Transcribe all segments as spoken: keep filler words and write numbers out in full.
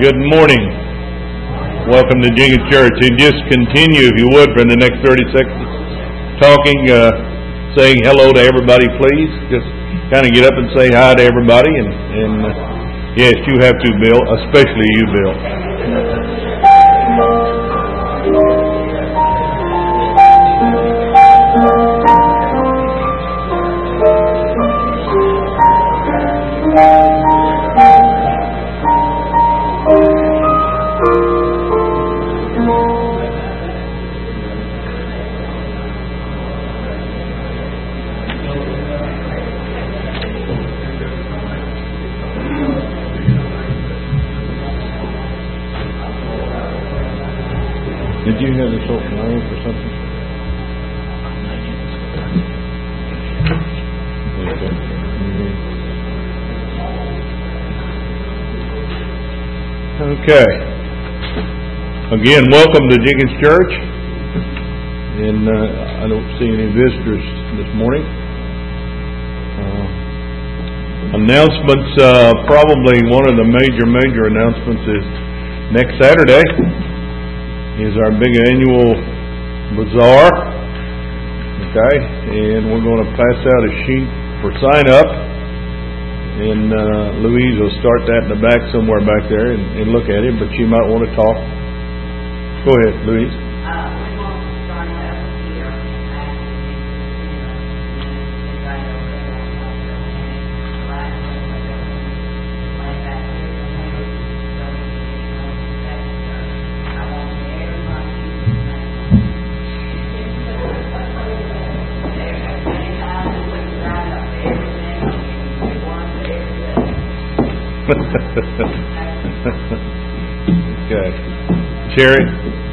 Good morning. Welcome to Jenkins Church. And just continue, if you would, for the next thirty seconds, talking, uh, saying hello to everybody, please. Just kind of get up and say hi to everybody. And, and uh, yes, you have to, Bill, especially you, Bill. Did you have this open line for something? Okay. Again, welcome to Jenkins Church. And uh, I don't see any visitors this morning. Uh, announcements, uh, probably one of the major, major announcements is next Saturday is our big annual bazaar. Okay, and we're going to pass out a sheet for sign up, and uh, Louise will start that in the back somewhere back there and, and look at it, but she might want to talk. Go ahead, Louise. Uh, we want to start up here Okay. Sherry?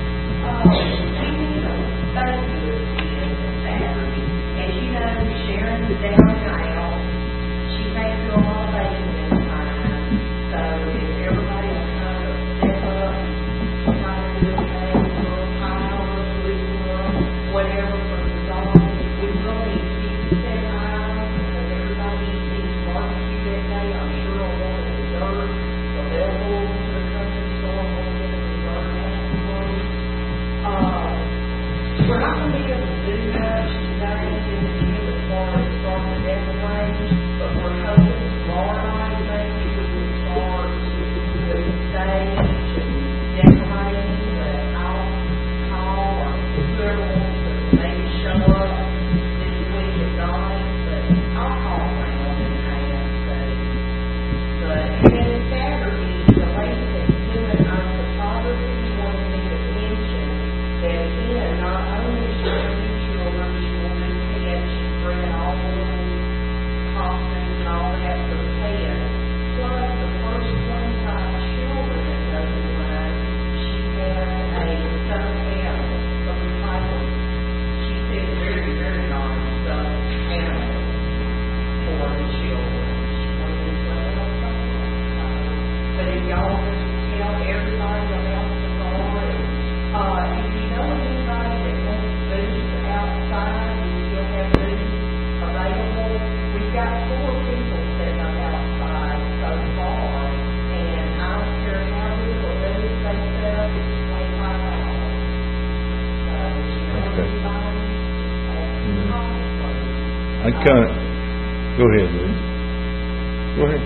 I kind of... Go ahead, Louise. Go ahead.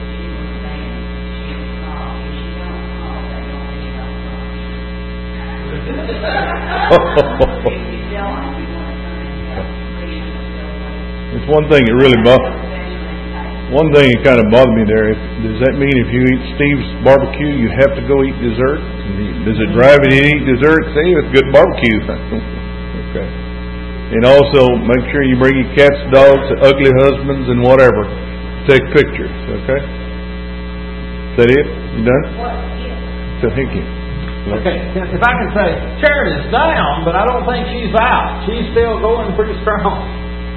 It's one thing that really bothers... One thing that kind of bothered me there, does that mean if you eat Steve's barbecue, you have to go eat dessert? Does it drive you to eat dessert? See, it's good barbecue. Okay. And also, make sure you bring your cats, dogs, ugly husbands, and whatever. Take pictures, okay? Is that it? You done? So, thank you. Okay, if I can say, Sharon is down, but I don't think she's out. She's still going pretty strong.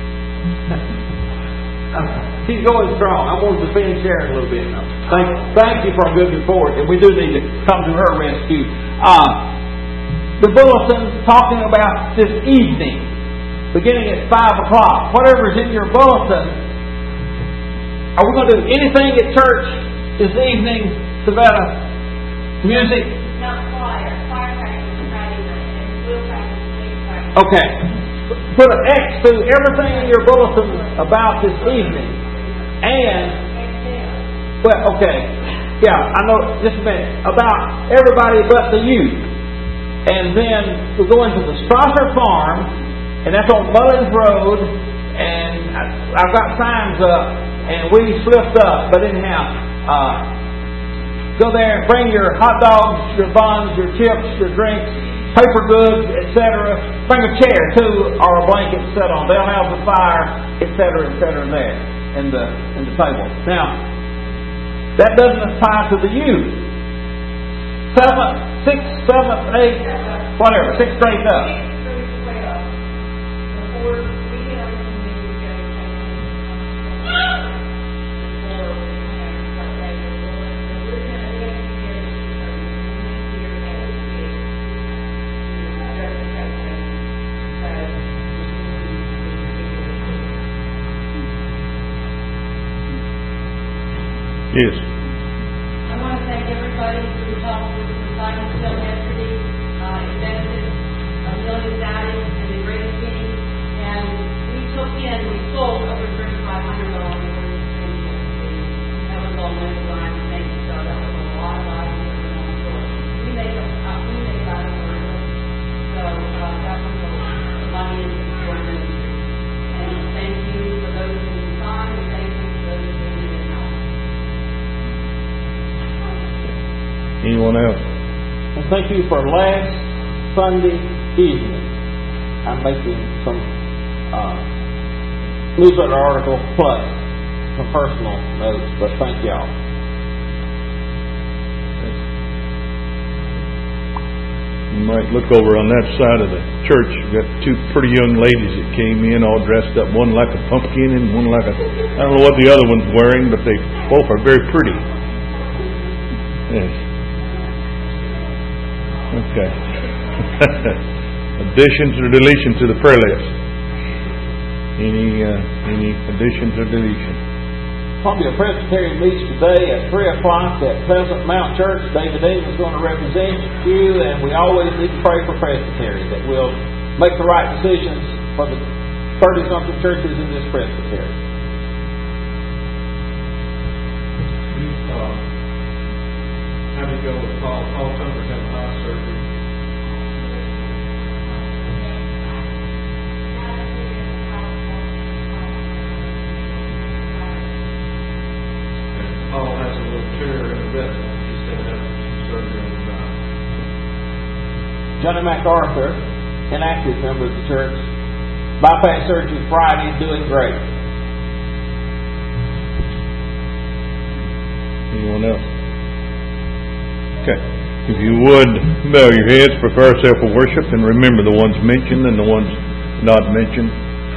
She's going strong. I'm going to defend Sharon a little bit now. Thank, thank you for a good report, and we do need to come to her rescue. Uh, the bulletin talking about this evening, beginning at five o'clock. Whatever's in your bulletin, are we going to do anything at church this evening, Savannah? Music? Not choir. Choir practice is Friday night, and we'll practice next Friday. Okay. Put an X to everything in your bulletin about this evening. And, well, okay. Yeah, I know, just a minute. About everybody but the youth. And then we're going to the Strasser Farm, and that's on Mullins Road. And I, I've got signs up, and we slipped up, but anyhow, uh, go there and bring your hot dogs, your buns, your chips, your drinks, paper goods, et cetera. Bring a chair too, or a blanket to sit on. They'll have the fire, et cetera, et cetera, there in the in the table. Now, that doesn't apply to the youth. Seventh, sixth, seventh, eighth, whatever, sixth grade up. Yes. I want to thank everybody who talked with the Simon Show yesterday. Uh, invested a million dollars in the great city, and we took in, we sold over thirty-five hundred dollars worth of things yesterday. That was all money line to make it so that was a lot, a lot of different on the store. We make a, uh, we make a lot of money. So uh, that was the money in the store ministry. And thank you for those who respond, and thank you for those who needed help. Anyone else? And thank you for last Sunday evening. I'm making some uh, newsletter article plus some personal notes, but thank y'all. You might look over on that side of the church. You've got two pretty young ladies that came in all dressed up, one like a pumpkin and one like a, I don't know what the other one's wearing, but they both are very pretty. Yes. Okay. Additions or deletions to the prayer list? Any uh, any additions or deletions? Columbia Presbyterian meets today at three o'clock at Pleasant Mount Church. David Dean is going to represent you, and we always need to pray for Presbytery that we'll make the right decisions for the thirty-something churches in this Presbytery. Uh, how did it go with Paul? Paul Tumbers having eye surgery. And Paul has a little tear in the retina. He's going to have some surgery on his eye. Johnny MacArthur, an active member of the church, bypass surgery Friday, doing great. Anyone else? Okay. If you would, bow your heads, prepare yourself for worship, and remember the ones mentioned and the ones not mentioned.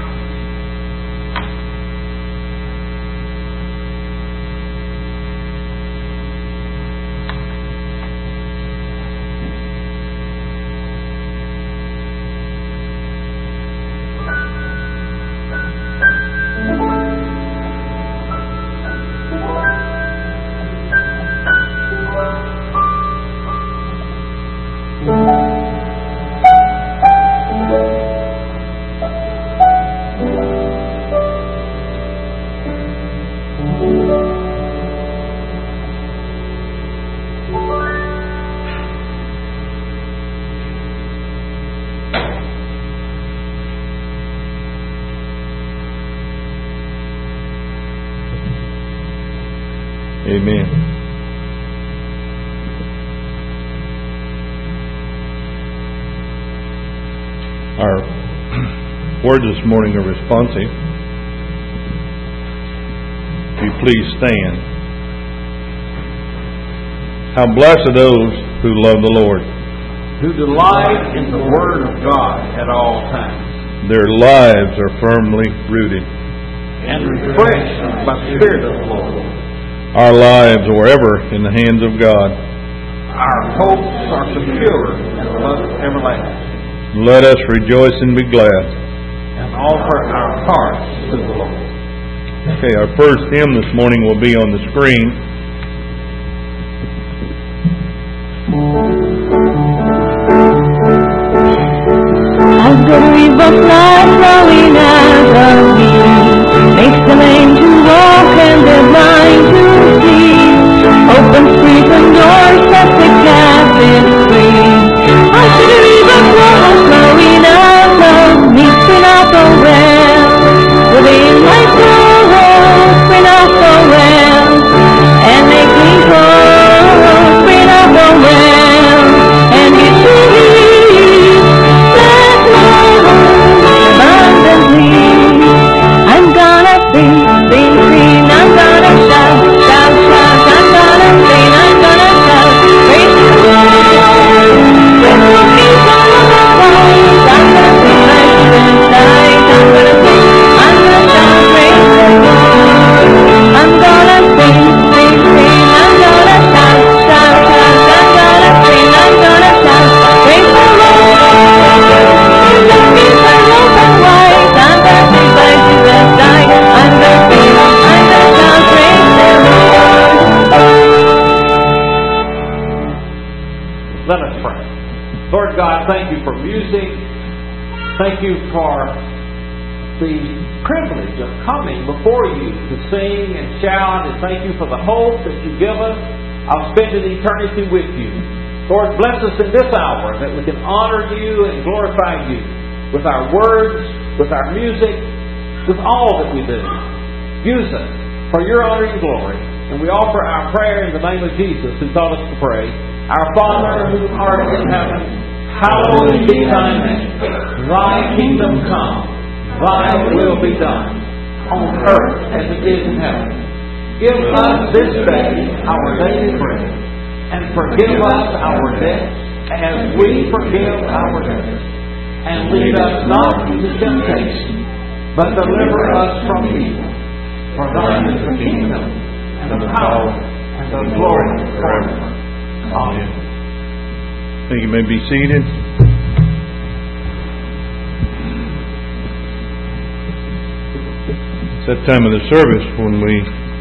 Amen. Our words this morning are responsive. If you please stand. How blessed are those who love the Lord, who delight in the Word of God at all times. Their lives are firmly rooted and refreshed by the Spirit of the Lord. Our lives are ever in the hands of God. Our hopes are secure in the love everlasting. Let us rejoice and be glad. And offer our hearts to the Lord. Okay, our first hymn this morning will be on the screen. river flood flowing out of me, makes the lame to walk and the blind to see, opens prison doors, sets the captives free. I see the river flood flowing out of me, spring out the well, within my soul, spring out the well, and make me whole, spring out the well, and you see that love abundantly. I'm gonna sing, sing, sing, I'm gonna shout, shout, shout, I'm gonna sing, I'm gonna shout, praise the Lord. When the peace all over rise, I'm gonna sing my children's sight, I'm gonna sing, I'm gonna shout, praise the Lord. I'm gonna sing, sing, sing, I'm gonna shout, shout, shout, I'm gonna sing, I'm gonna shout, praise the Lord. When the peace all over rise, I'm gonna sing my children's sight, I'm gonna sing, I'm gonna shout, praise the Lord. Let us pray. Lord God, thank you for music. Thank you for the privilege of coming before you to sing and shout, and thank you for the hope that you give us of spending eternity with you. Lord, bless us in this hour that we can honor you and glorify you with our words, with our music, with all that we do. Use us for your honor and glory. And we offer our prayer in the name of Jesus, who taught us to pray. Our Father, who art in heaven, hallowed be thy name. Thy kingdom come, thy will be done, on earth as it is in heaven. Give us this day our daily bread, and forgive us our debts as we forgive our debtors. And lead us not into temptation, but deliver us from evil. For thine is the kingdom, and the power, and the glory forever. Amen. You may be seated. It's that time of the service when we,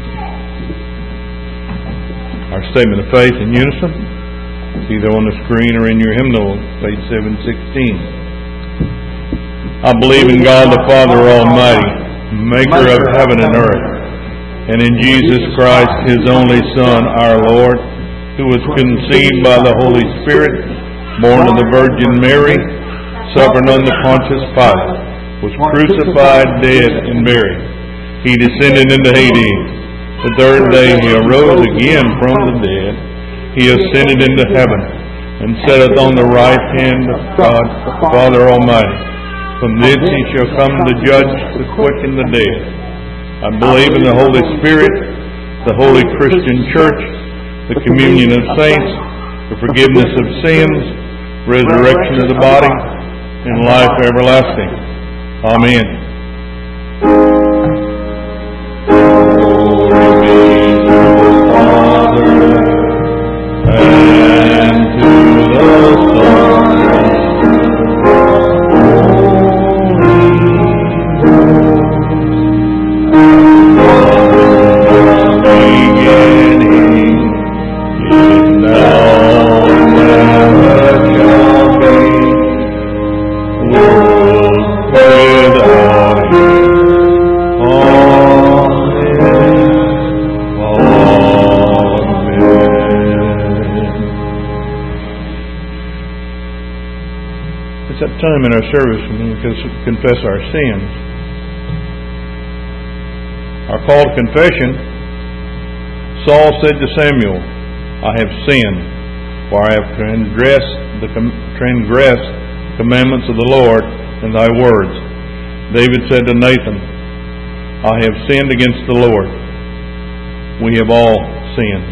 our statement of faith in unison, it's either on the screen or in your hymnal, page seven sixteen. I believe in God the Father Almighty, maker of heaven and earth, and in Jesus Christ, His only Son, our Lord, who was conceived by the Holy Spirit, born of the Virgin Mary, suffered under Pontius Pilate, was crucified, dead, and buried. He descended into Hades. The third day He arose again from the dead. He ascended into heaven, and sitteth on the right hand of God, the Father Almighty. From thence He shall come to judge the quick and the dead. I believe in the Holy Spirit, the holy Christian Church, the communion of saints, the forgiveness of sins, resurrection of the body, and life everlasting. Amen. Glory be to the Father, and to the Son, time in our service when we confess our sins. Our call to confession, Saul said to Samuel, I have sinned, for I have transgressed the, com- transgressed the commandments of the Lord and thy words. David said to Nathan, I have sinned against the Lord. We have all sinned.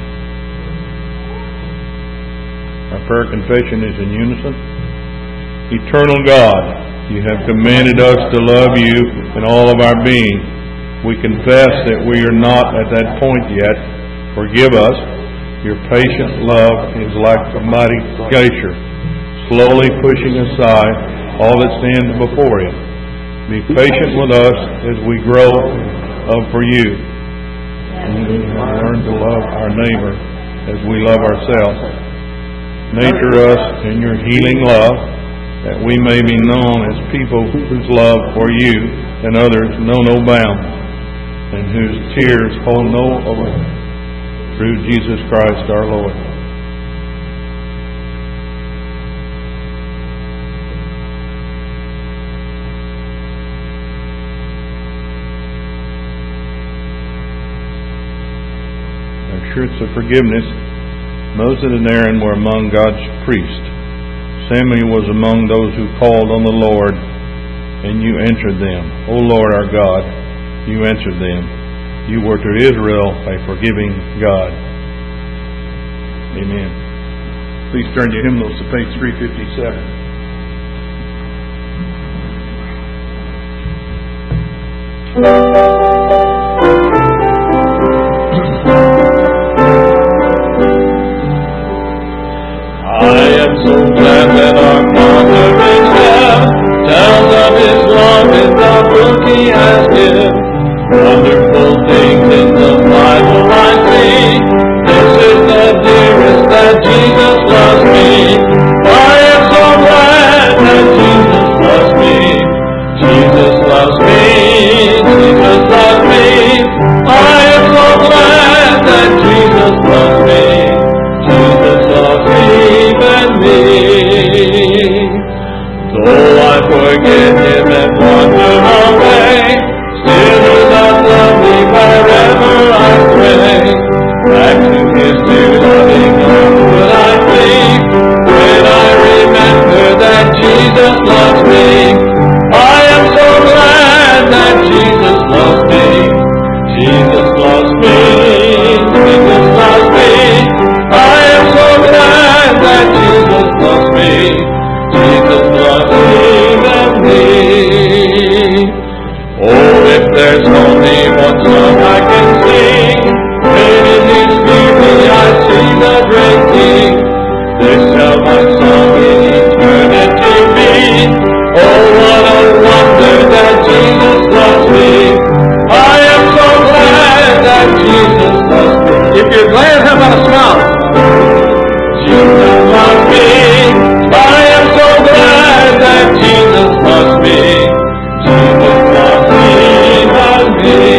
Our prayer confession is in unison. Eternal God, you have commanded us to love you in all of our being. We confess that we are not at that point yet. Forgive us. Your patient love is like a mighty glacier, slowly pushing aside all that stands before it. Be patient with us as we grow up for you. And we learn to love our neighbor as we love ourselves. Nurture us in your healing love. that we may be known as people whose love for you and others know no bounds, and whose tears hold no over, through Jesus Christ our Lord. Shirts of forgiveness. Moses and Aaron were among God's priests. Samuel was among those who called on the Lord, and you answered them. O Lord our God, you answered them. You were to Israel a forgiving God. Amen. Please turn your hymnals to page three fifty-seven. So glad that our Father in heaven tells of His love in the book He has given. Wonderful things in the Bible I see. This is the dearest that Jesus loves me. I am so glad that Jesus loves me. Jesus loves me. Jesus loves me. I am so glad that Jesus loves me. Jesus loves me. Though I forget Him and wander away, still He does love me wherever I stray. Back to His dear loving arms would I flee, when I remember that Jesus loves me. I am so glad that Jesus loves me. Jesus loves me. Jesus loves me. I am so glad that Jesus loves me. Jesus loves even me. Oh, if there's only one song I can sing, when in His beauty I see the great King, this shall my song in eternity be. Oh, what a wonder that Jesus loves me. I am so glad that Jesus loves me. If you're glad, how about a smile? Jesus loves me. I am so glad that Jesus loves me. Jesus loves even me.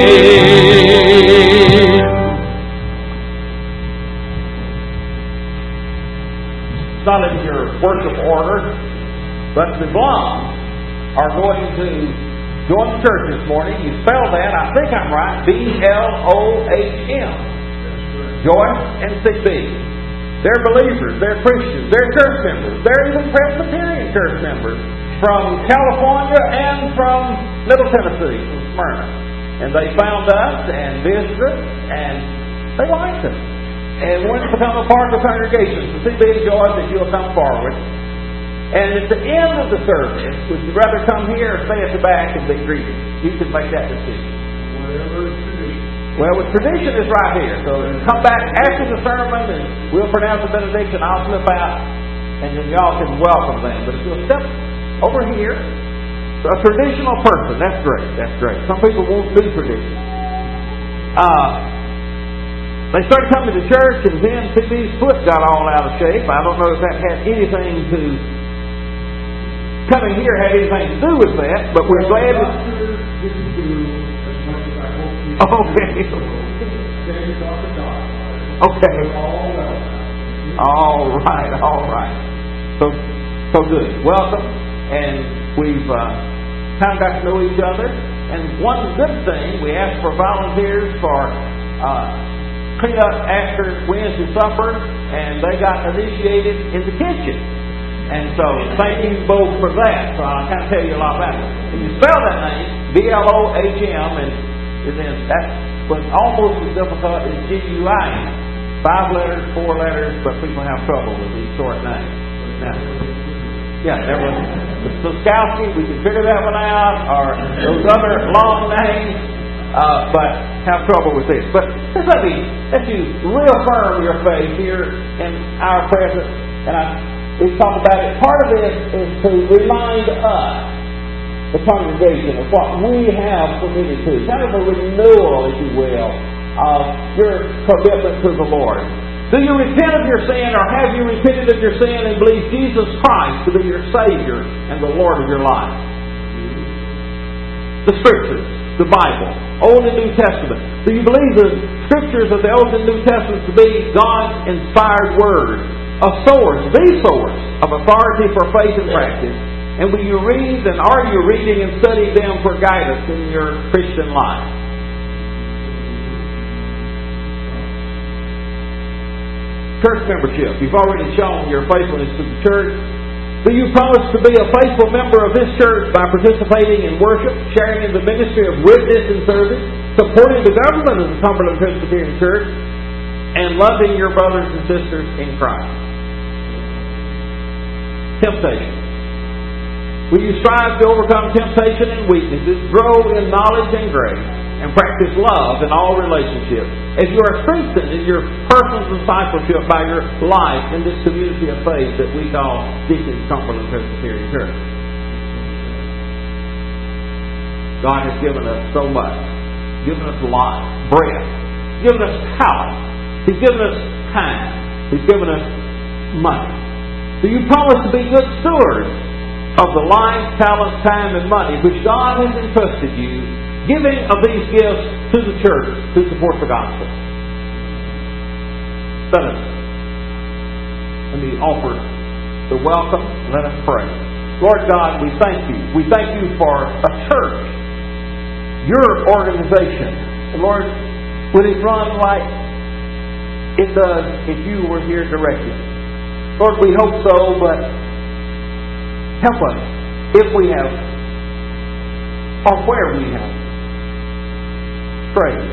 It's not in your worship order, but the Blondes are going to join the church this morning. You spell that, I think I'm right, B L O H M. Join and C B. They're believers, they're Christians, they're church members, they're even Presbyterian church members from California and from Middle Tennessee, from Smyrna. And they found us and visited us, and they liked us. And wanted to become a part of the congregation. So C B joys if you'll come forward. And at the end of the service, would you rather come here or stay at the back and be greeted? You can make that decision. Whatever is tradition. Well, the tradition is right here. So come back after the sermon and we'll pronounce the benediction. I'll slip out and then y'all can welcome them. But if you'll step over here, a traditional person, that's great. That's great. Some people won't do tradition. Uh, they started coming to church and then C B's foot got all out of shape. I don't know if that had anything to... coming here had anything to do with that, but we're glad that... Okay. Okay. All right, all right. So, so good. Welcome, and we've uh, kind of got to know each other. And one good thing, we asked for volunteers for uh, clean up after Wednesday supper, and they got initiated in the kitchen. And so, thank you both for that. So I'll kind of tell you a lot about it. And you spell that name, B L O H M, and And then that was almost as difficult as G U I N. Five letters, four letters, but people have trouble with these short names. Now, yeah, there was the Skowski, we can figure that one out, or those other long names, uh, but have trouble with this. But just let me let you reaffirm your faith here in our presence. And I, we talked about it. Part of this is to remind us, the congregation, of what we have committed to. Kind of a renewal, if you will, of your commitment to the Lord. Do you repent of your sin, or have you repented of your sin and believed Jesus Christ to be your Savior and the Lord of your life? The Scriptures, the Bible, Old and New Testament. Do you believe the Scriptures of the Old and New Testament to be God's inspired Word, a source, the source of authority for faith and practice? And will you read, and are you reading and studying them for guidance in your Christian life? Church membership. You've already shown your faithfulness to the church. Do you promise to be a faithful member of this church by participating in worship, sharing in the ministry of witness and service, supporting the government of the Cumberland Presbyterian Church, and loving your brothers and sisters in Christ? Temptation. Will you strive to overcome temptation and weaknesses, grow in knowledge and grace, and practice love in all relationships, as you are strengthened in your personal discipleship by your life in this community of faith that we call Deacon's Cumberland Presbyterian Church? God has given us so much. Given us life, breath, given us talent. He's given us time. He's given us money. Do you promise to be good stewards of the life, talent, time, and money which God has entrusted you, giving of these gifts to the church to support the gospel? Let us, let me offer the welcome. Let us pray. Lord God, we thank you. We thank you for a church, your organization. And Lord, would it run like it does if you were here directing? Lord, we hope so, but help us if we have, or where we have strayed.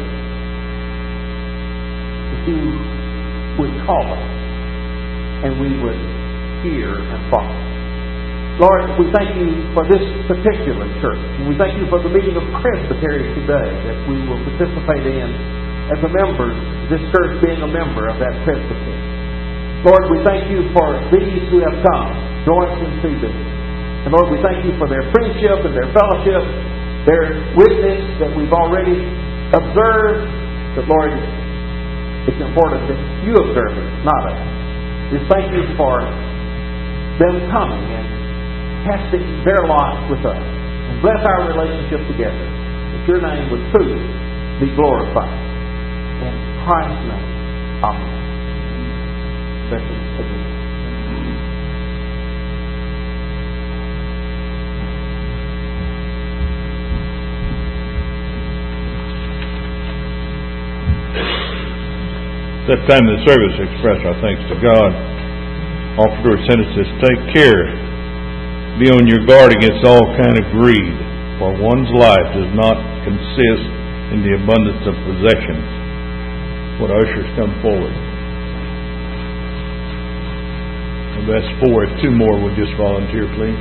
If you would call us and we would hear and follow. Lord, we thank you for this particular church. And we thank you for the meeting of presbyteries today that we will participate in as a member, this church being a member of that presbytery. Lord, we thank you for these who have come, Joyce and Stephen. And Lord, we thank you for their friendship and their fellowship, their witness that we've already observed. But Lord, it's important that you observe it, not us. Just thank you for them coming and casting their lot with us. And bless our relationship together. That your name would truly be glorified. In Christ's name. Amen. Bless you again. At that time of the service, express our thanks to God. Offer to our sentences, take care. Be on your guard against all kind of greed, for one's life does not consist in the abundance of possessions. Would ushers come forward? And that's four. If two more would just volunteer, please.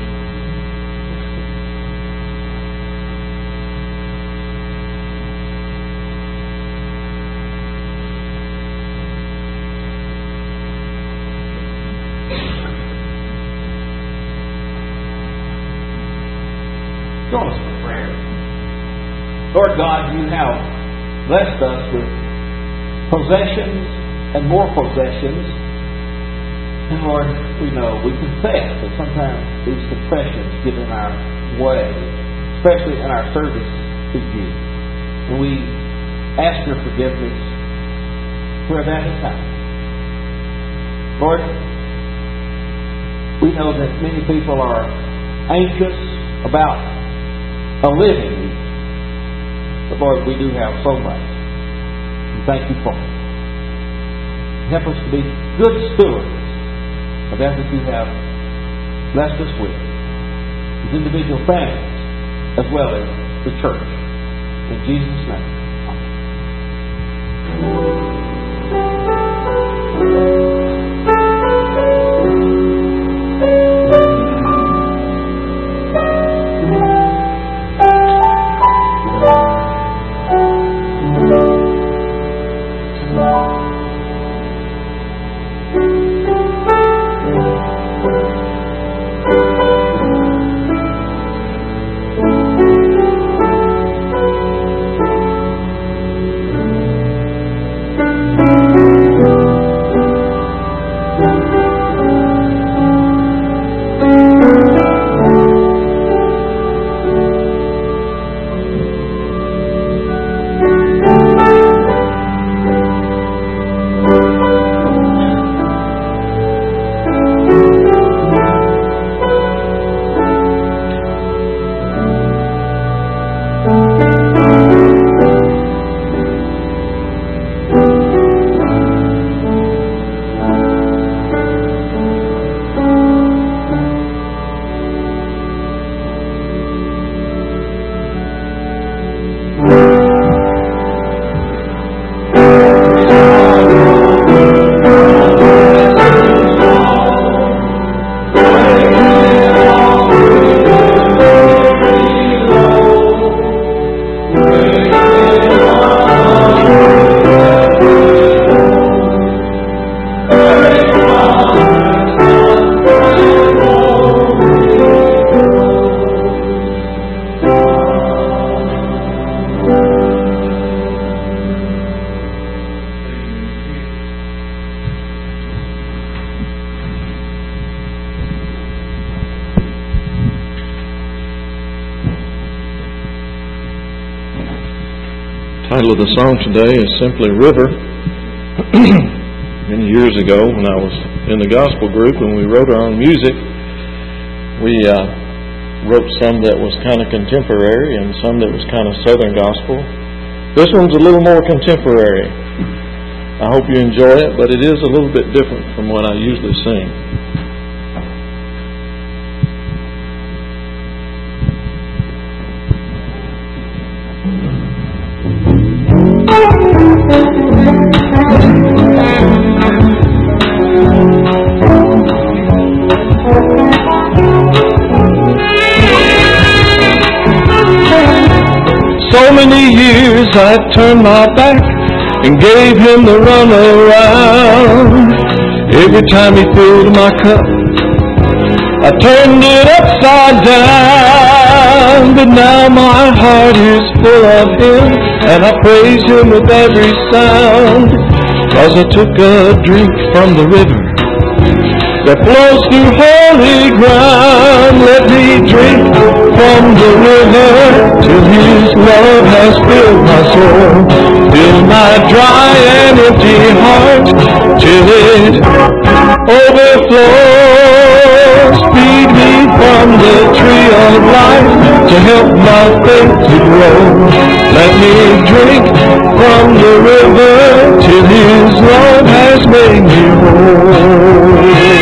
Join us for prayer. Lord God, you have blessed us with possessions and more possessions. And Lord, we know, we confess that sometimes these confessions get in our way, especially in our service to you. And we ask your forgiveness where that has happened. Lord, we know that many people are anxious about a living. But Lord, we do have so much. And thank you for it. Help us to be good stewards of that which you have blessed us with, as individual families, as well as the church. In Jesus' name. Amen. title of the song today is simply River. Many years ago when I was in the gospel group and we wrote our own music, we uh, wrote some that was kind of contemporary and some that was kind of Southern gospel. This one's a little more contemporary. I hope you enjoy it, but it is a little bit different from what I usually sing. So many years I turned my back and gave him the run around. Every time he filled my cup, I turned it upside down. But now my heart is full of him, and I praise him with every sound. 'Cause I took a drink from the river that flows through holy ground. Let me drink from the river till his love has filled my soul. Fill my dry and empty heart till it overflows. Feed me from the tree of life to help my faith to grow. Let me drink from the river till his love has made me whole.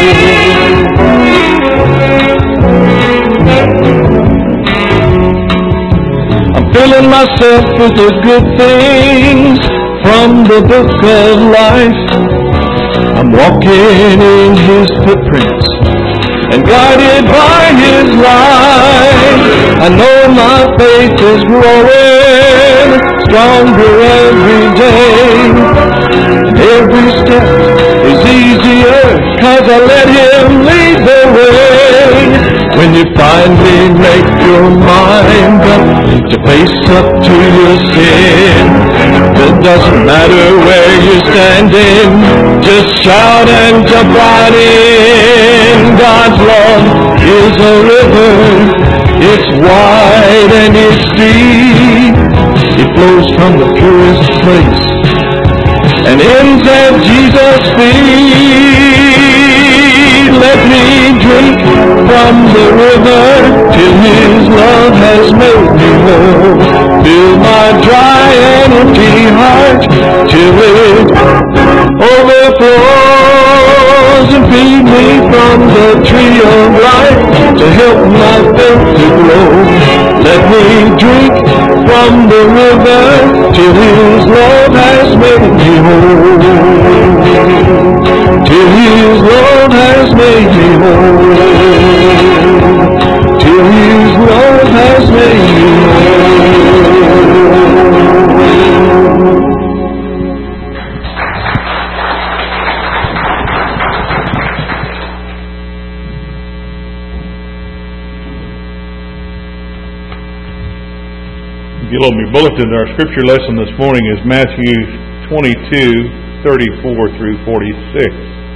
Filling myself with the good things from the book of life. I'm walking in his footprints and guided by his light. I know my faith is growing stronger every day. Every step is easier 'cause I let him lead the way. When you finally make your mind up to face up to your sin, it doesn't matter where you're standing, just shout and jump right in. God's love is a river, it's wide and it's deep. It flows from the purest place and ends at Jesus' feet. Let me drink from the river till his love has made me whole. Fill my dry and empty heart till it overflows. And feed me from the tree of life to help my faith to grow. Let me drink from the river till his love has made me whole. Till his love has made me whole. Till his love has made me If you look at your bulletin, our scripture lesson this morning is Matthew twenty-two, thirty-four through forty-six.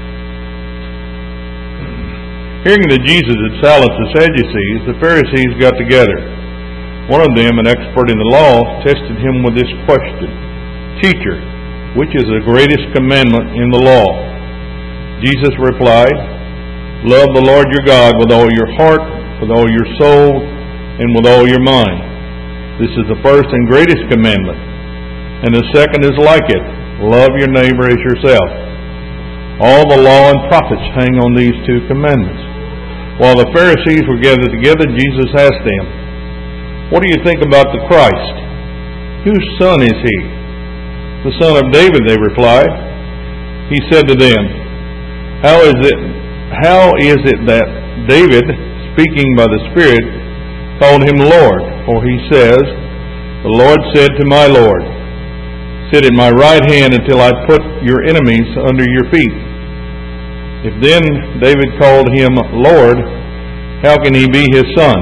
Hearing that Jesus had silenced the Sadducees, the Pharisees got together. One of them, an expert in the law, tested him with this question: Teacher, which is the greatest commandment in the law? Jesus replied, Love the Lord your God with all your heart, with all your soul, and with all your mind. This is the first and greatest commandment. And the second is like it: love your neighbor as yourself. All the law and prophets hang on these two commandments. While the Pharisees were gathered together, Jesus asked them, What do you think about the Christ? Whose son is he? The son of David, they replied. He said to them, How is it, how is it that David, speaking by the Spirit, called him Lord? For he says, The Lord said to my Lord, Sit at my right hand until I put your enemies under your feet. If then David called him Lord, how can he be his son?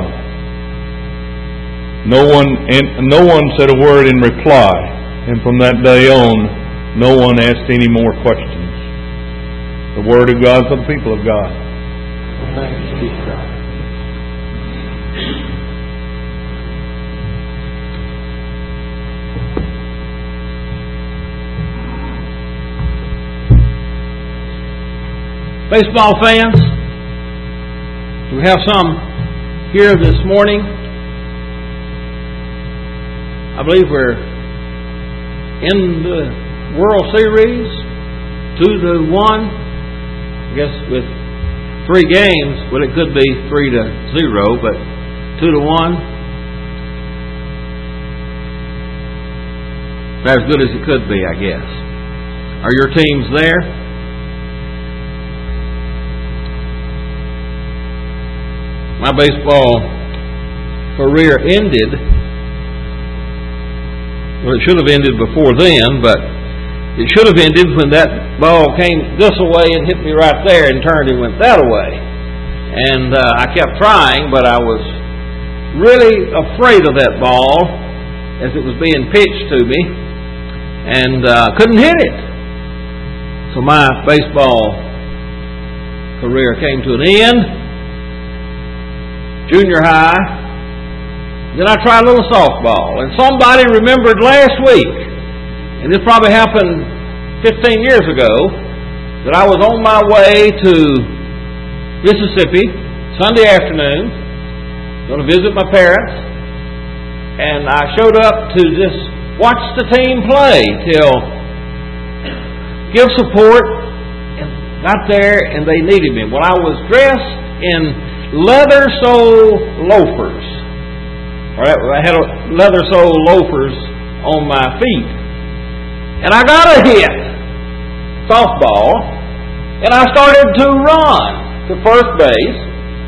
No one and no one said a word in reply, and from that day on, no one asked any more questions. The word of God for the people of God. Thanks be to God. Baseball fans, we have some here this morning. I believe we're in the World Series, two to one. I guess with three games, well, it could be three to zero, but two to one. About as good as it could be, I guess. Are your teams there? My baseball career ended. Well, it should have ended before then, but it should have ended when that ball came this way and hit me right there and turned and went that way. And uh, I kept trying, but I was really afraid of that ball as it was being pitched to me, and uh, couldn't hit it. So my baseball career came to an end. Junior high. Then I tried a little softball. And somebody remembered last week, and this probably happened fifteen years ago, that I was on my way to Mississippi Sunday afternoon, going to visit my parents, and I showed up to just watch the team play till give support, and got there and they needed me. Well, I was dressed in leather sole loafers. All right, I had a leather sole loafers on my feet. And I got a hit, softball, and I started to run to first base.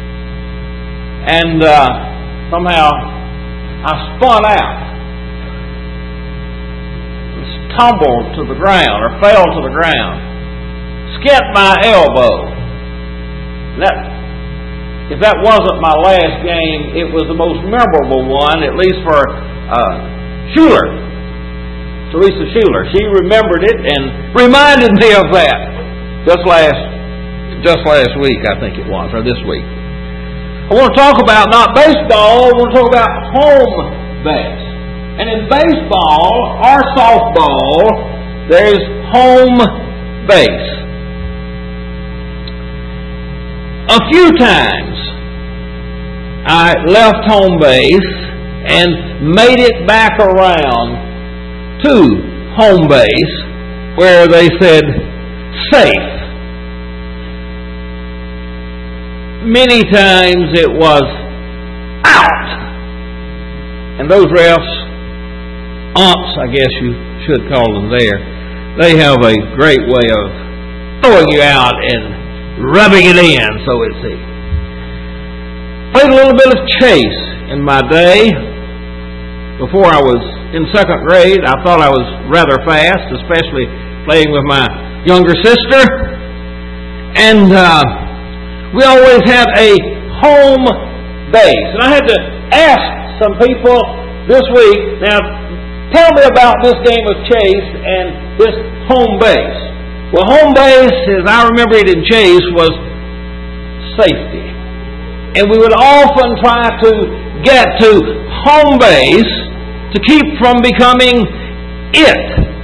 And uh, somehow I spun out. Tumbled to the ground, or fell to the ground. Skinned my elbow. That If that wasn't my last game, it was the most memorable one, at least for uh, Schuler, Teresa Schuler. She remembered it and reminded me of that just last, just last week, I think it was, or this week. I want to talk about not baseball. I want to talk about home base. And in baseball or softball, there's home base. A few times I left home base and made it back around to home base where they said safe. Many times it was out. And those refs, umps, I guess you should call them there, they have a great way of throwing you out and rubbing it in, so it seems. Played a little bit of chase in my day. Before I was in second grade, I thought I was rather fast, especially playing with my younger sister. And uh, we always had a home base. And I had to ask some people this week, now, tell me about this game of chase and this home base. Well, home base, as I remember it in chase, was safety. And we would often try to get to home base to keep from becoming it.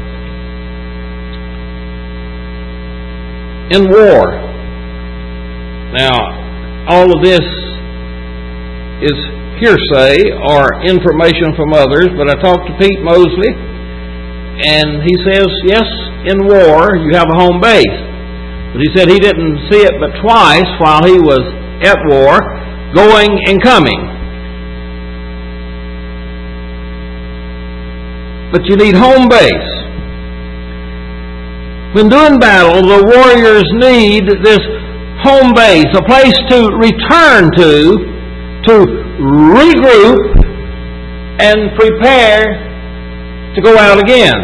In war. Now, all of this is hearsay or information from others, but I talked to Pete Mosley, and he says, yes, in war you have a home base. But he said he didn't see it but twice while he was at war, going and coming. But you need home base. When doing battle, the warriors need this home base, a place to return to, to regroup and prepare to go out again.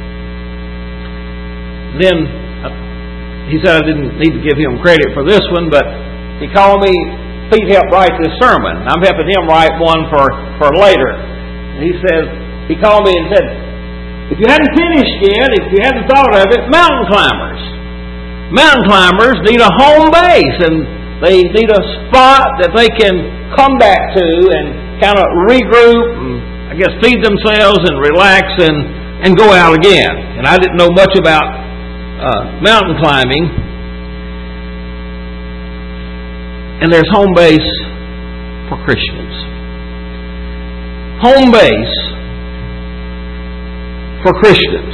Then uh, he said I didn't need to give him credit for this one, but he called me. Pete helped write this sermon. I'm helping him write one for, for later. And he says, he called me and said, if you hadn't finished yet, if you hadn't thought of it, mountain climbers. Mountain climbers need a home base, and they need a spot that they can come back to and kind of regroup and, I guess, feed themselves and relax and, and go out again. And I didn't know much about uh, mountain climbing. and there's home base for Christians. Home base for Christians.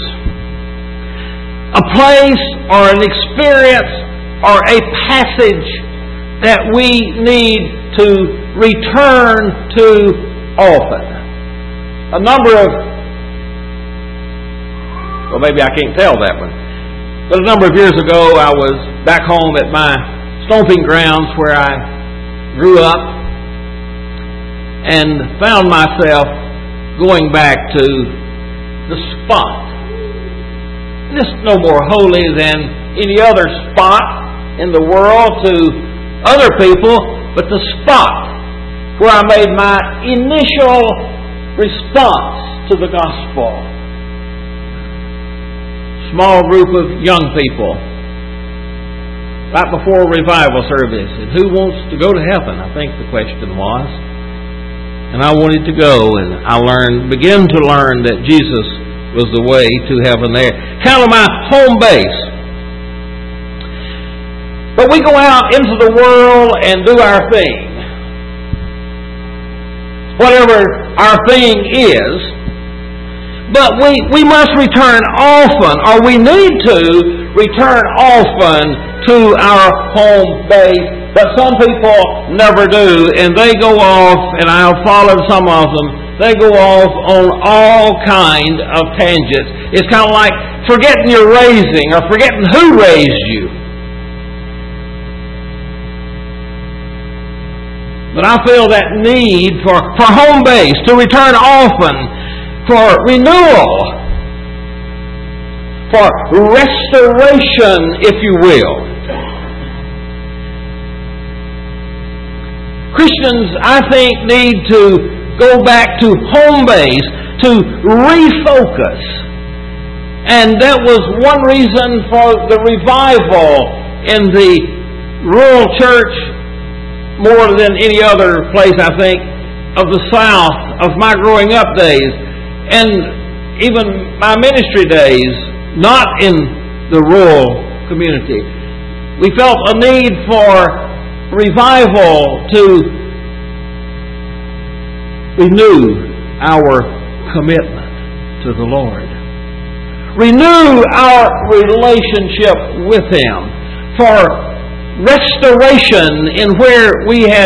A place or an experience or a passage that we need to return to often. A number of, well, maybe I can't tell that one, but a number of years ago I was back home at my stomping grounds where I grew up and found myself going back to the spot. And it's no more holy than any other spot in the world to other people, but the spot where I made my initial response to the gospel. Small group of young people, right before revival service. And who wants to go to heaven? I think the question was. And I wanted to go, and I learned, began to learn that Jesus was the way to heaven there. Kind of my home base. But we go out into the world and do our thing. Whatever our thing is. But we, we must return often, or we need to return often to our home base. But some people never do, and they go off, and I've followed some of them, they go off on all kind of tangents. It's kind of like forgetting your raising, or forgetting who raised you. But I feel that need for, for home base, to return often, for renewal, for restoration, if you will. Christians, I think, need to go back to home base, to refocus. And that was one reason for the revival in the rural church, more than any other place, I think, of the South, of my growing up days, and even my ministry days, not in the rural community. We felt a need for revival to renew our commitment to the Lord. Renew our relationship with Him for restoration in where we had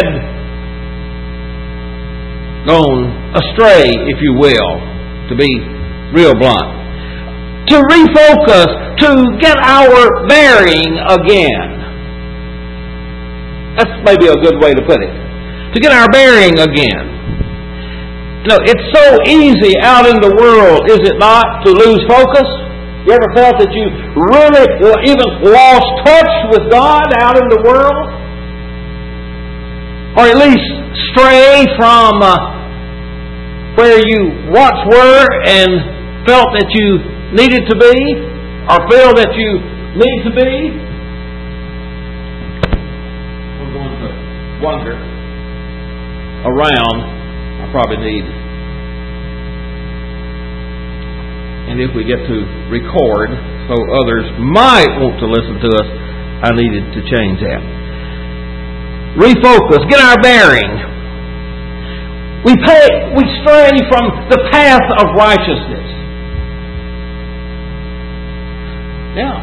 gone astray, if you will, to be real blunt. To refocus, to get our bearing again. That's maybe a good way to put it. To get our bearing again. You know, it's so easy out in the world, is it not, to lose focus? You ever felt that you really even lost touch with God out in the world? Or at least stray from uh, where you once were and felt that you needed to be, or feel that you need to be? Wander around, I probably need. And if we get to record, so others might want to listen to us, I needed to change that. Refocus, get our bearing. We pay, we stray from the path of righteousness. Yeah.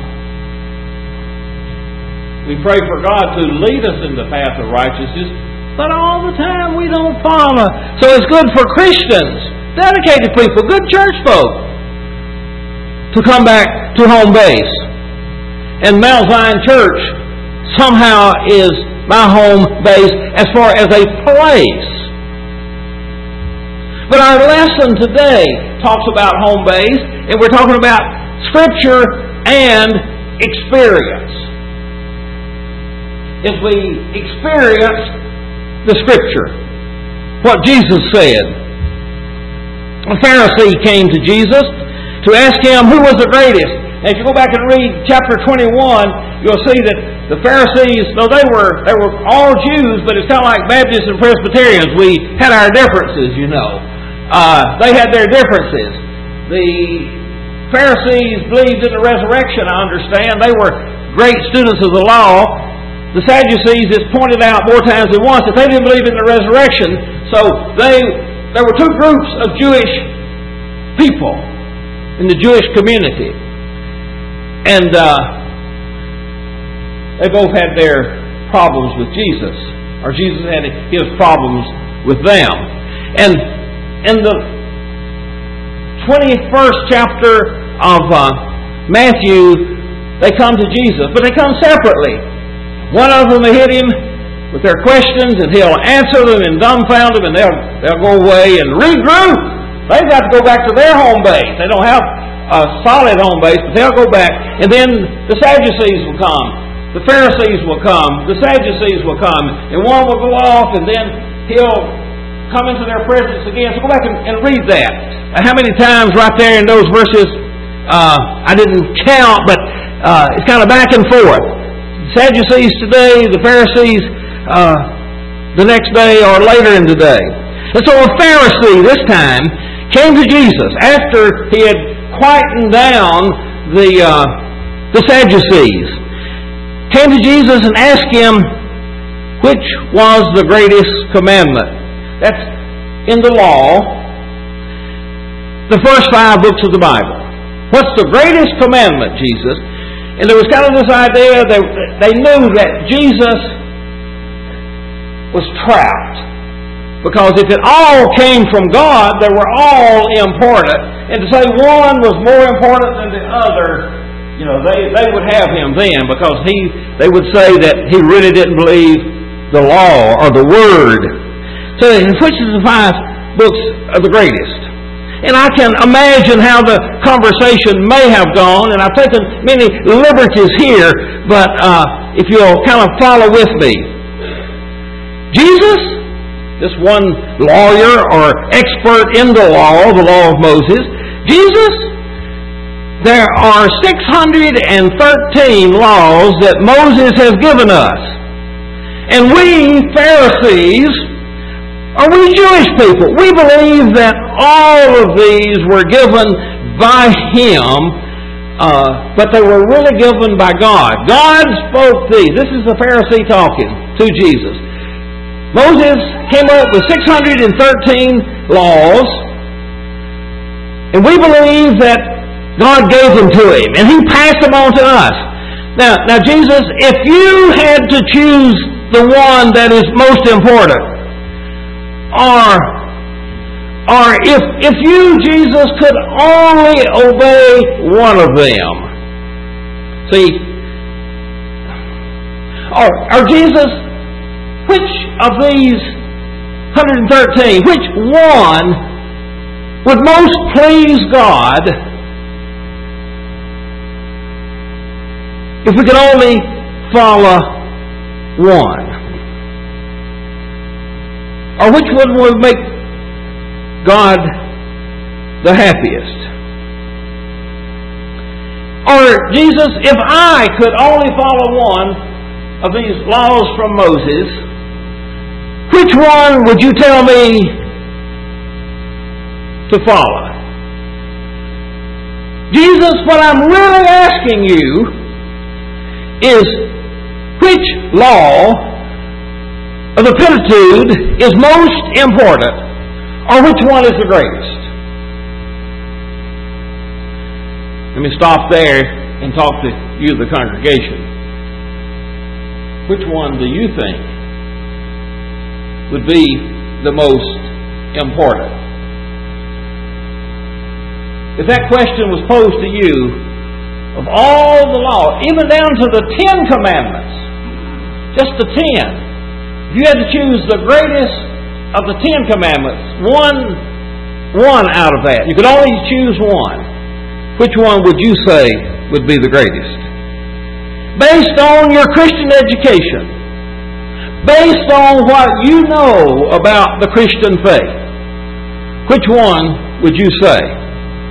We pray for God to lead us in the path of righteousness, but all the time we don't follow. So it's good for Christians, dedicated people, good church folk, to come back to home base. And Mount Zion Church somehow is my home base as far as a place. But our lesson today talks about home base, and we're talking about Scripture and experience. As we experience the Scripture, what Jesus said. A Pharisee came to Jesus to ask Him who was the greatest. And if you go back and read chapter twenty-one, you'll see that the Pharisees, though they were they were all Jews, but it's kind of like Baptists and Presbyterians. We had our differences, you know. Uh, they had their differences. The Pharisees believed in the resurrection, I understand. They were great students of the law. the Sadducees, it's pointed out more times than once that they didn't believe in the resurrection. So they, there were two groups of Jewish people in the Jewish community. And uh, they both had their problems with Jesus. Or Jesus had his problems with them. And in the twenty-first chapter of uh, Matthew, they come to Jesus, but they come separately. One of them will hit him with their questions, and he'll answer them and dumbfound them, and they'll they'll go away and regroup. They've got to go back to their home base. They don't have a solid home base, but they'll go back. And then the Sadducees will come. The Pharisees will come. The Sadducees will come. And one will go off, and then he'll come into their presence again. So go back and, and read that. Uh, how many times right there in those verses, uh, I didn't count, but uh, it's kind of back and forth. The Sadducees today, the Pharisees uh, the next day or later in the day. And so a Pharisee this time came to Jesus after he had quietened down the, uh, the Sadducees. Came to Jesus and asked him, which was the greatest commandment? That's in the law, the first five books of the Bible. What's the greatest commandment, Jesus? And there was kind of this idea that they knew that Jesus was trapped. Because if it all came from God, they were all important. And to say one was more important than the other, you know, they, they would have him then, because he they would say that he really didn't believe the law or the Word. So which of the five books are the greatest? And I can imagine how the conversation may have gone, and I've taken many liberties here, but uh, if you'll kind of follow with me. Jesus, this one lawyer or expert in the law, the law of Moses, Jesus, there are six hundred thirteen laws that Moses has given us. And we, Pharisees, are we Jewish people? We believe that all of these were given by Him, uh, but they were really given by God. God spoke these. This is the Pharisee talking to Jesus. Moses came up with six hundred thirteen laws, and we believe that God gave them to Him, and He passed them on to us. Now, now, Jesus, if you had to choose the one that is most important, or, or if, if you, Jesus, could only obey one of them, see, or, or Jesus, which of these one hundred thirteen, which one would most please God if we could only follow one? Or which one would make God the happiest? Or, Jesus, if I could only follow one of these laws from Moses, which one would you tell me to follow? Jesus, what I'm really asking you is, which law of the Pentateuch is most important, or which one is the greatest? Let me stop there and talk to you, the congregation. Which one do you think would be the most important? If that question was posed to you, of all the law, even down to the Ten Commandments, just the ten, if you had to choose the greatest of the Ten Commandments, one, one out of that, you could only choose one, which one would you say would be the greatest? Based on your Christian education, based on what you know about the Christian faith, which one would you say?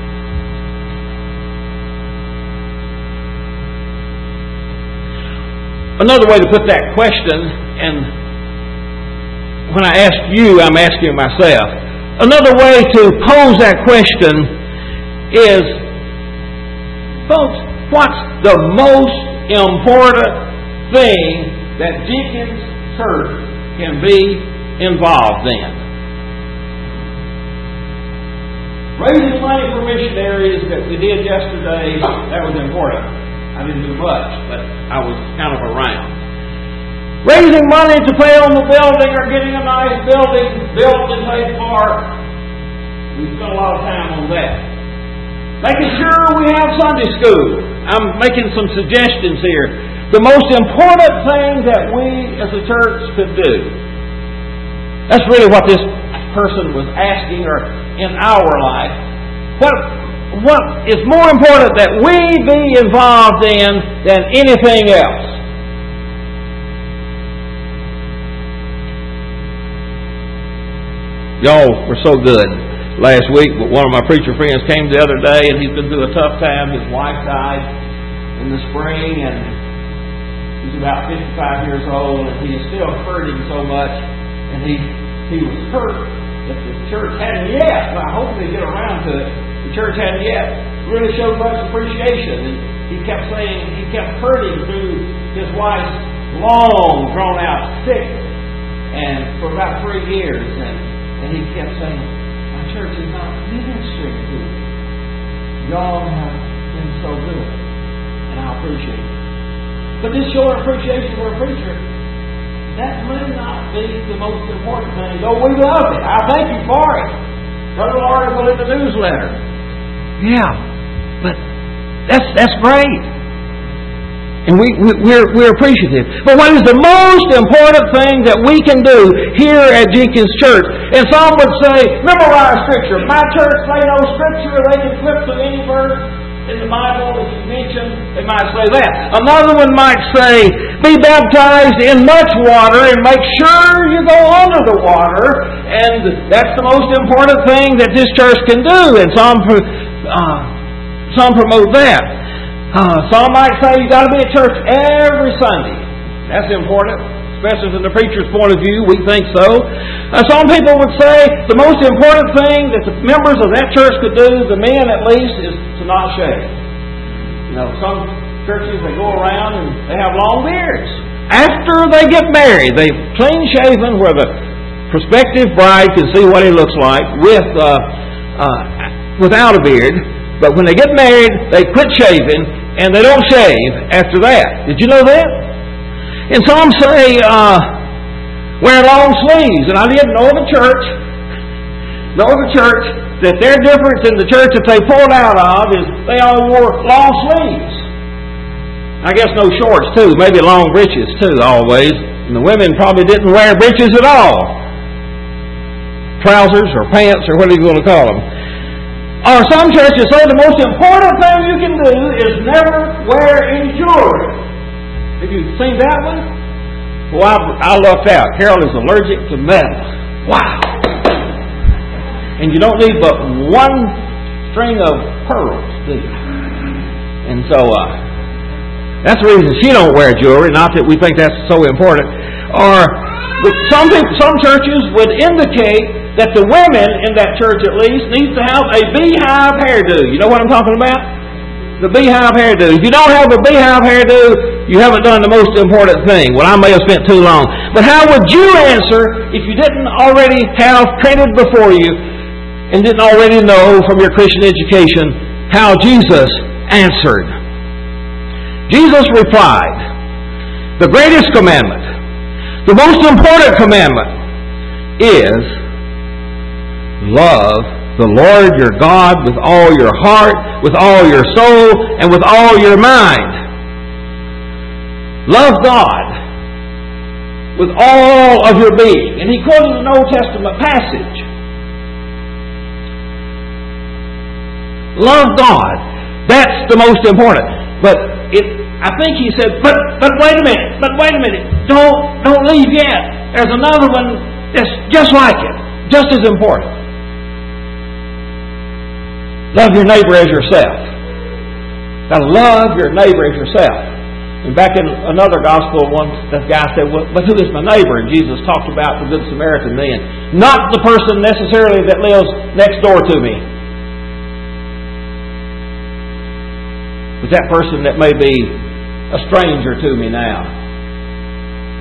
Another way to put that question, and when I ask you, I'm asking myself, another way to pose that question is, folks, what's the most important thing that Jenkins Church can be involved in. Raising money for missionaries that we did yesterday, that was important. I didn't do much, but I was kind of around. Raising money to pay on the building or getting a nice building built and paid for, we spent a lot of time on that. Making sure we have Sunday school. I'm making some suggestions here. The most important thing that we as a church could do. That's really what this person was asking, or in our life. What, what is more important that we be involved in than anything else? Y'all were so good last week, but one of my preacher friends came the other day, and he's been through a tough time. His wife died in the spring, and he's about fifty-five years old, and he is still hurting so much. And he he was hurt that the church hadn't yet. Well, I hope they get around to it. The church hadn't yet really showed much appreciation. And he kept saying he kept hurting through his wife's long, drawn out sick, and for about three years, and. And he kept saying, my church is not ministering to you. Y'all have been so good. And I appreciate it. But this showing appreciation for a preacher, that may not be the most important thing. Though we love it. I thank you for it. Wrote an article in the newsletter. Yeah. But that's that's great. And we, we, we're, we're appreciative. But what is the most important thing that we can do here at Jenkins Church? And some would say, memorize Scripture. My church, they know Scripture. They can flip to any verse in the Bible that you mentioned. They might say that. Another one might say, be baptized in much water and make sure you go under the water. And that's the most important thing that this church can do. And some, uh, some promote that. Uh, some might say you've got to be at church every Sunday. That's important, especially from the preacher's point of view. We think so. Uh, some people would say the most important thing that the members of that church could do, the men at least, is to not shave. You know, some churches, they go around and they have long beards. After they get married, they clean shaven where the prospective bride can see what he looks like with uh, uh, without a beard. But when they get married, they quit shaving. And they don't shave after that. Did you know that? And some say, uh, wear long sleeves. And I did know of a church, know of a church, that their difference in the church that they pulled out of is they all wore long sleeves. I guess no shorts too, maybe long breeches too always. And the women probably didn't wear breeches at all. Trousers or pants or what are you going to call them. Or some churches say the most important thing you can do is never wear any jewelry. Have you seen that one? Well, I, I lucked out. Carol is allergic to metal. Wow. And you don't need but one string of pearls, do you? And so, uh, that's the reason she don't wear jewelry, not that we think that's so important. Or some people, some churches would indicate that the women in that church at least needs to have a beehive hairdo. You know what I'm talking about? The beehive hairdo. If you don't have a beehive hairdo, you haven't done the most important thing. Well, I may have spent too long. But how would you answer if you didn't already have printed before you and didn't already know from your Christian education how Jesus answered? Jesus replied, the greatest commandment, the most important commandment is love the Lord your God with all your heart, with all your soul, and with all your mind. Love God with all of your being. And he quoted an Old Testament passage. Love God. That's the most important. But it, I think he said, but but wait a minute, but wait a minute. Don't don't leave yet. There's another one that's just like it, just as important. Love your neighbor as yourself. Got to love your neighbor as yourself. And back in another gospel, one that guy said, well, but who is my neighbor? And Jesus talked about the Good Samaritan then. Not the person necessarily that lives next door to me. But that person that may be a stranger to me now.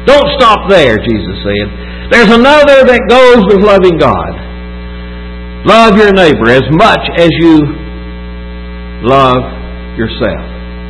Don't stop there, Jesus said. There's another that goes with loving God. Love your neighbor as much as you love yourself.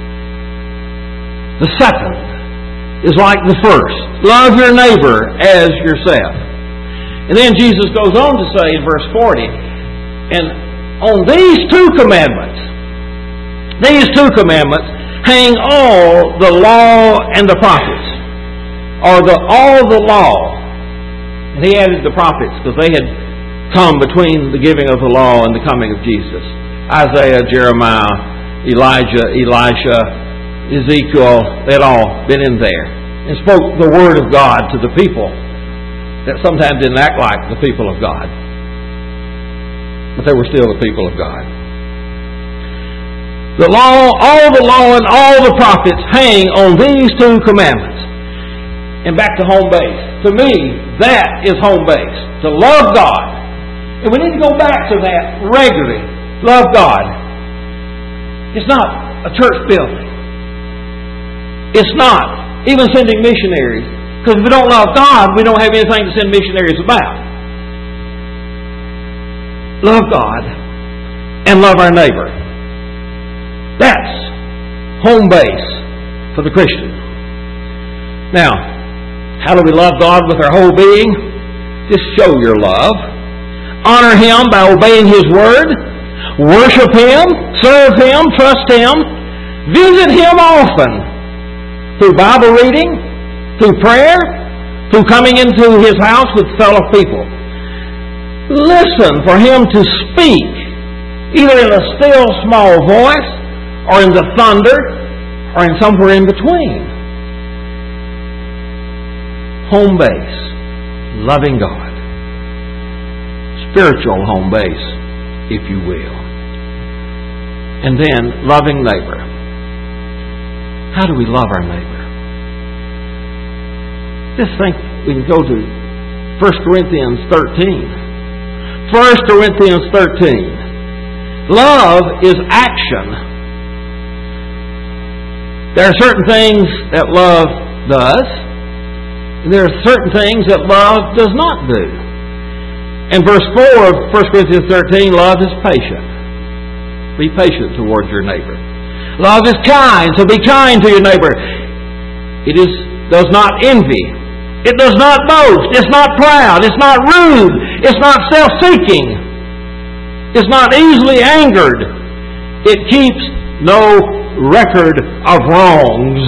The second is like the first. Love your neighbor as yourself. And then Jesus goes on to say in verse forty, and on these two commandments, these two commandments hang all the law and the prophets, or the, all the law. And he added the prophets because they had come between the giving of the law and the coming of Jesus. Isaiah, Jeremiah, Elijah, Elisha, Ezekiel, they had all been in there and spoke the Word of God to the people that sometimes didn't act like the people of God. But they were still the people of God. The law, all the law and all the prophets hang on these two commandments. And back to home base. To me, that is home base. To love God. And we need to go back to that regularly. Love God. It's not a church building. It's not even sending missionaries. Because if we don't love God, we don't have anything to send missionaries about. Love God and love our neighbor. That's home base for the Christian. Now, how do we love God with our whole being? Just show your love. Honor Him by obeying His Word. Worship Him. Serve Him. Trust Him. Visit Him often. Through Bible reading. Through prayer. Through coming into His house with fellow people. Listen for Him to speak. Either in a still small voice, or in the thunder, or in somewhere in between. Home base. Loving God. Spiritual home base, if you will. And then, loving neighbor. How do we love our neighbor? Just think, we can go to First Corinthians thirteen. First Corinthians thirteen. Love is action. There are certain things that love does, and there are certain things that love does not do. And verse four of First Corinthians thirteen, love is patient. Be patient towards your neighbor. Love is kind, so be kind to your neighbor. It is does not envy. It does not boast. It's not proud. It's not rude. It's not self-seeking. It's not easily angered. It keeps no record of wrongs.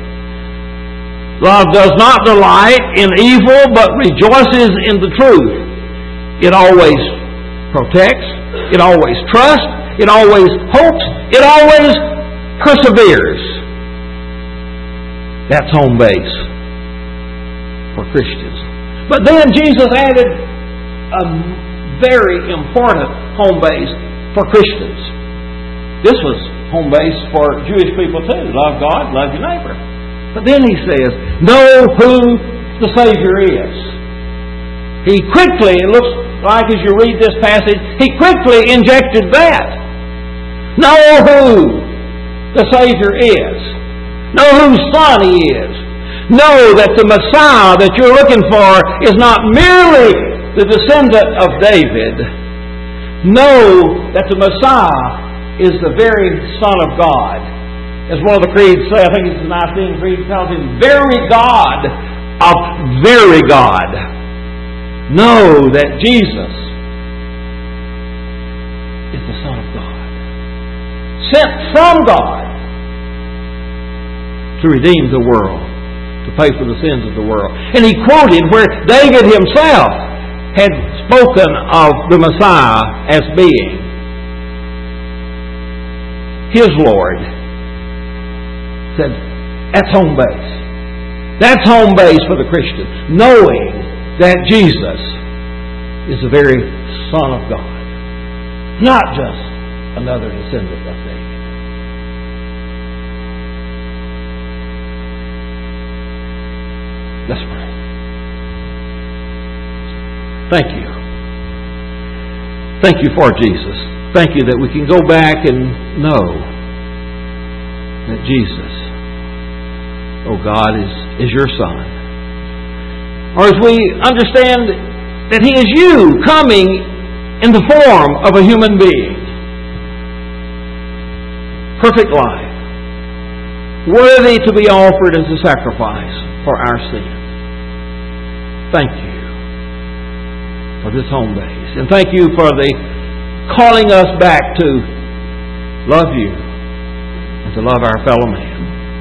Love does not delight in evil, but rejoices in the truth. It always protects. It always trusts. It always hopes. It always perseveres. That's home base for Christians. But then Jesus added a very important home base for Christians. This was home base for Jewish people too. Love God, love your neighbor. But then he says, know who the Savior is. He quickly, it looks like as you read this passage, he quickly injected that. Know who the Savior is. Know whose Son He is. Know that the Messiah that you're looking for is not merely the descendant of David. Know that the Messiah is the very Son of God. As one of the creeds say, I think it's the Nicene Creed, tells him, very God of very God. Know that Jesus is the Son of God. Sent from God to redeem the world, to pay for the sins of the world. And he quoted where David himself had spoken of the Messiah as being his Lord. Said, that's home base. That's home base for the Christian. Knowing that Jesus is the very Son of God. Not just another descendant of David. Let's pray. Thank you. Thank you for Jesus. Thank you that we can go back and know that Jesus, oh God, is, is your Son. or as we understand that He is you coming in the form of a human being. Perfect life, worthy to be offered as a sacrifice for our sins. Thank you for this home base. And thank you for the calling us back to love you and to love our fellow man.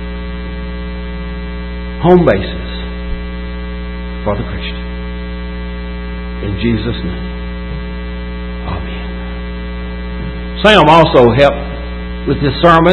Home bases for the Christian. In Jesus' name. Amen. Sam also helped with this sermon.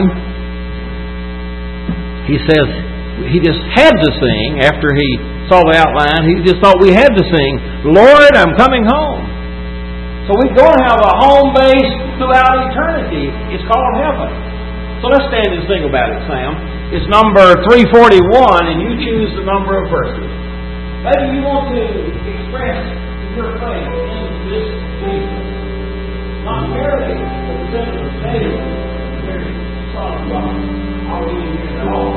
He says he just had to sing after he saw the outline. He just thought we had to sing, Lord, I'm coming home. So we're going to have a home base throughout eternity. It's called heaven. So let's stand and sing about it, Sam. It's number three forty-one, and you choose the number of verses. Maybe you want to express your faith in this Jesus. Not merely for the sake of faith, very solid God. I'll be here at all.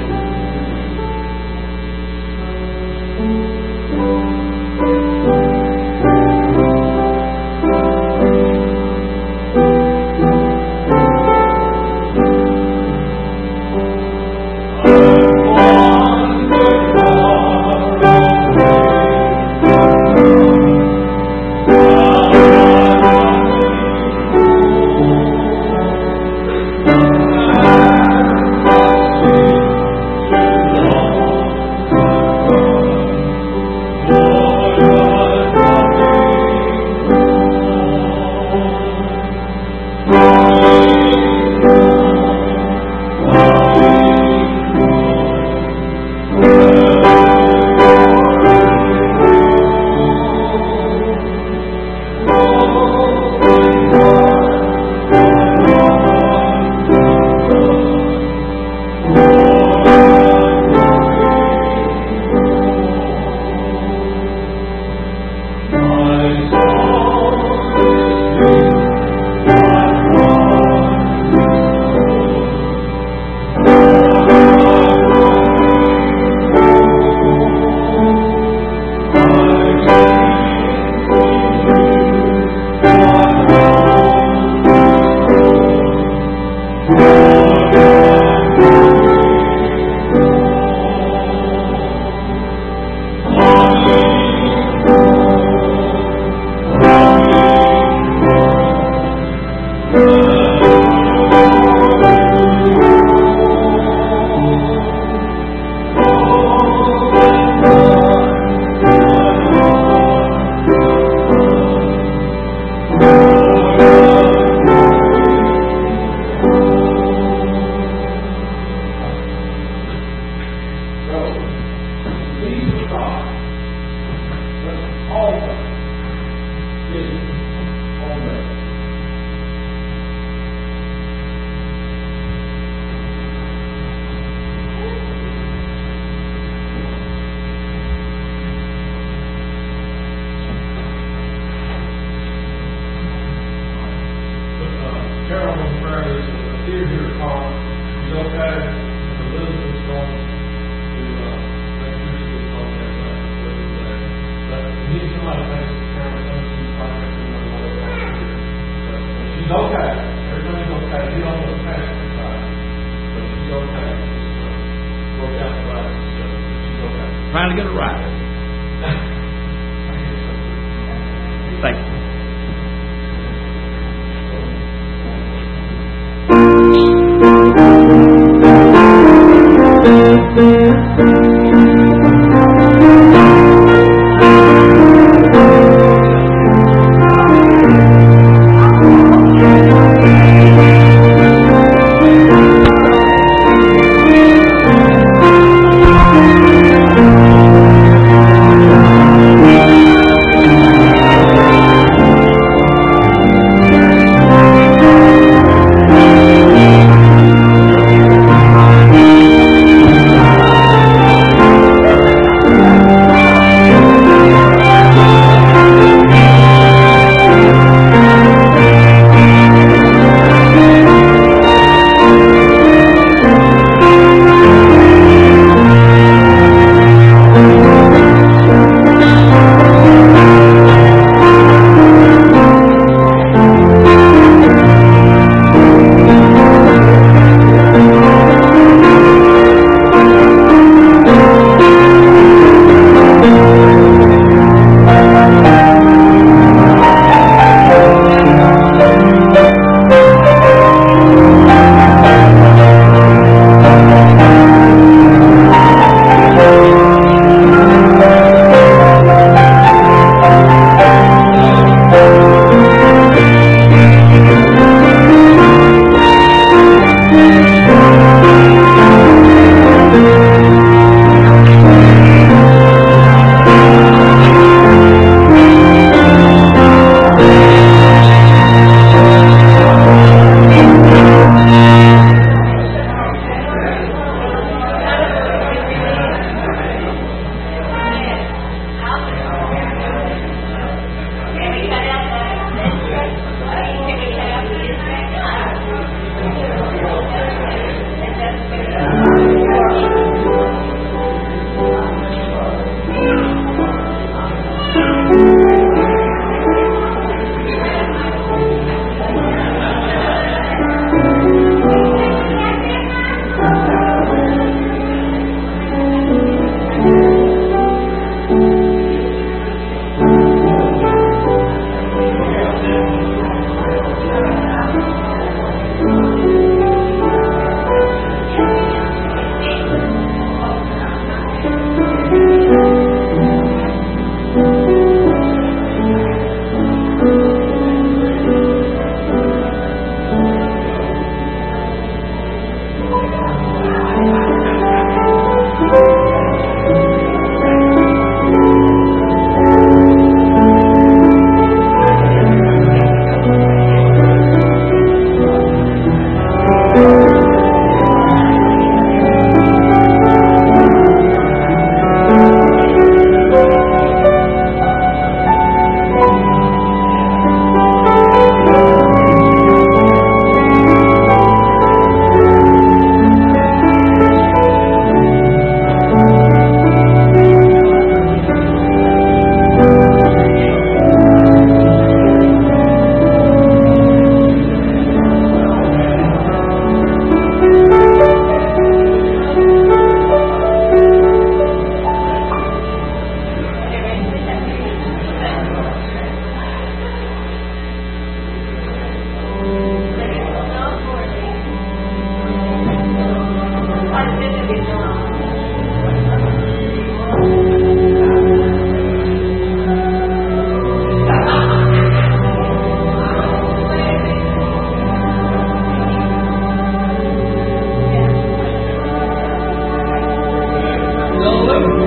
Trying to get it right. Thank you.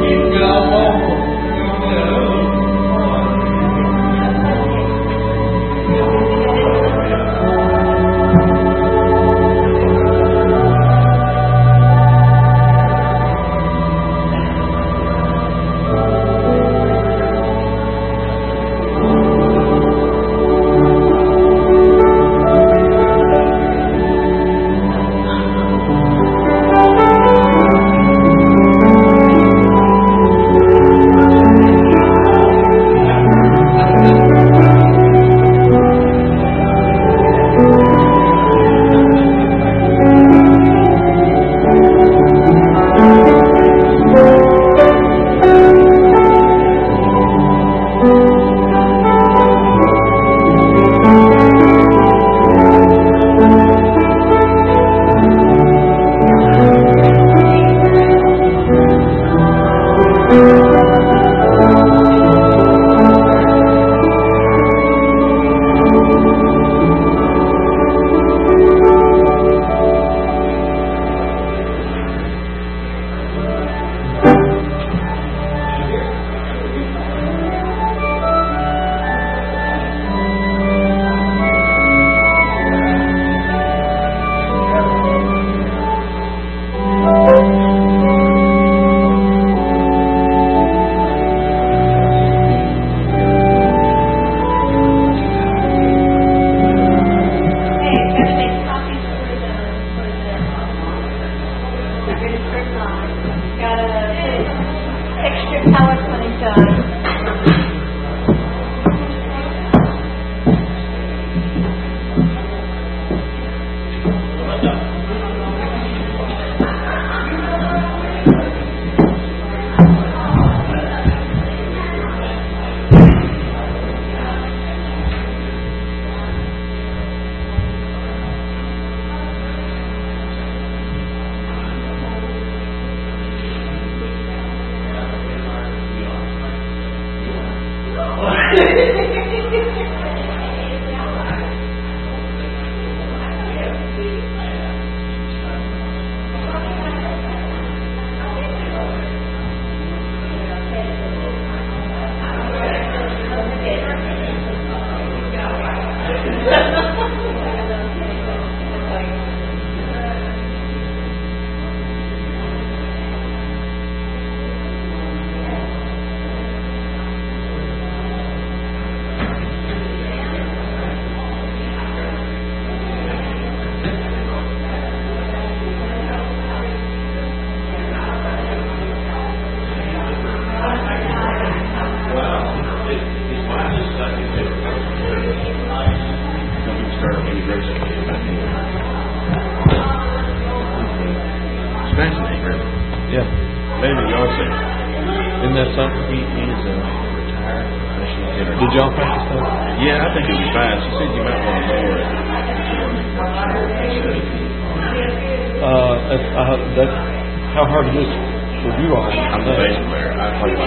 How hard is this for you all? I'm the bass player. I play